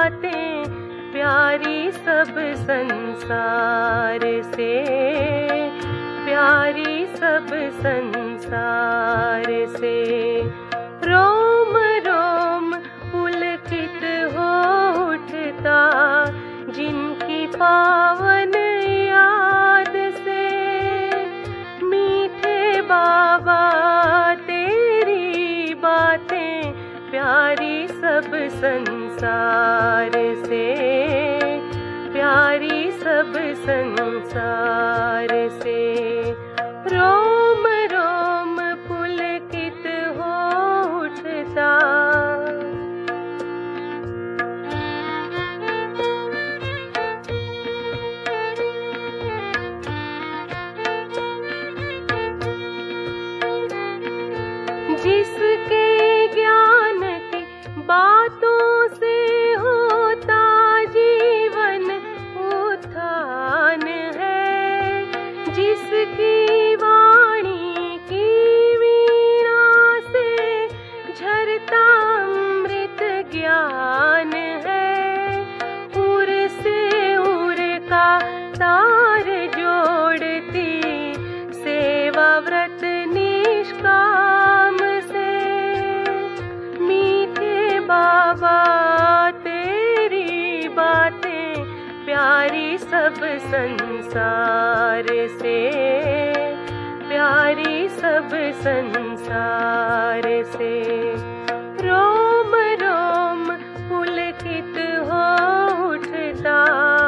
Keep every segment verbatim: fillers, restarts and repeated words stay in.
बातें प्यारी सब संसार से, प्यारी सब संसार से। रोम रोम पुलकित हो उठता जिनकी पावन याद से। मीठे बाबा तेरी बातें प्यारी सब संसार से, प्यारी सब संसार से। रोम रोम पुलकित हो उठता। जिसके ज्ञान की बातों से होता जीवन उत्थान है, जिसकी वाणी की वीणा से झरता अमृत ज्ञान है। उर से उर का तार जोड़ती सेवा व्रत निष्काम से। मीठे बाबा तेरी बातें प्यारी सब संसार से, प्यारी सब संसार से। रोम रोम पुलकित हो उठता।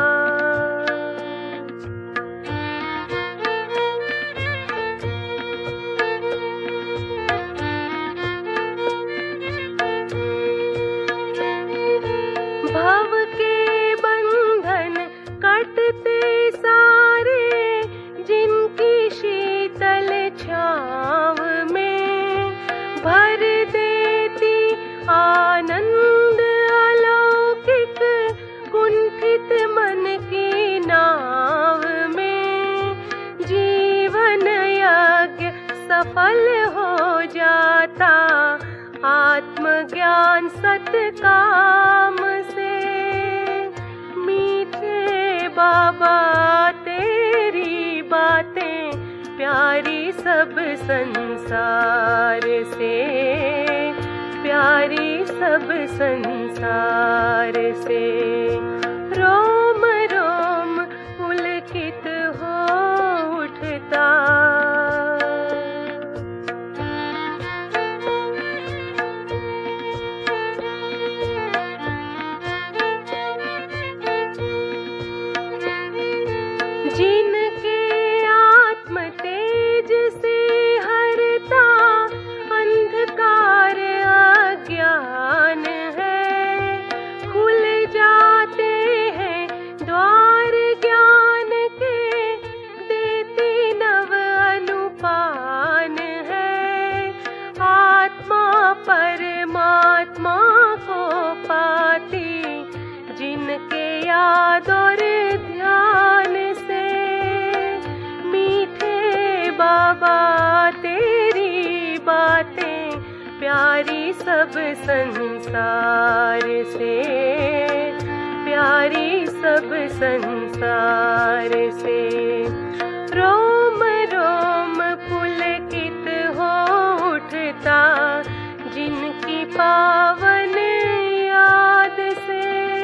भव के बंधन कटते सारे जिनकी शीतल छाँव में, भर देती आनंद अलौकिक कुंठित मन की नाव में। जीवन यज्ञ सफल हो जाता आत्मज्ञान सत्काम से। मीठे बाबा तेरी बातें प्यारी सब संसार से, प्यारी सब संसार से। रोम रोम पुलकित हो उठता। जिनके आत्म तेज से हरता अंधकार अज्ञान है, खुल जाते हैं द्वार ज्ञान के, देती नव अनुपान है। आत्मा परमात्मा को पाती जिनके याद और ध्यान से। मीठे बाबा तेरी बातें प्यारी सब संसार से, प्यारी सब संसार से। रोम रोम पुलकित हो उठता जिनकी पावन याद से।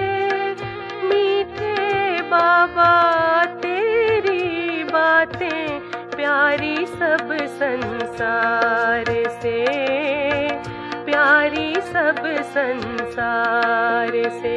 मीठे बाबा तेरी बातें प्यारी सब संसार से, प्यारी सब संसार से।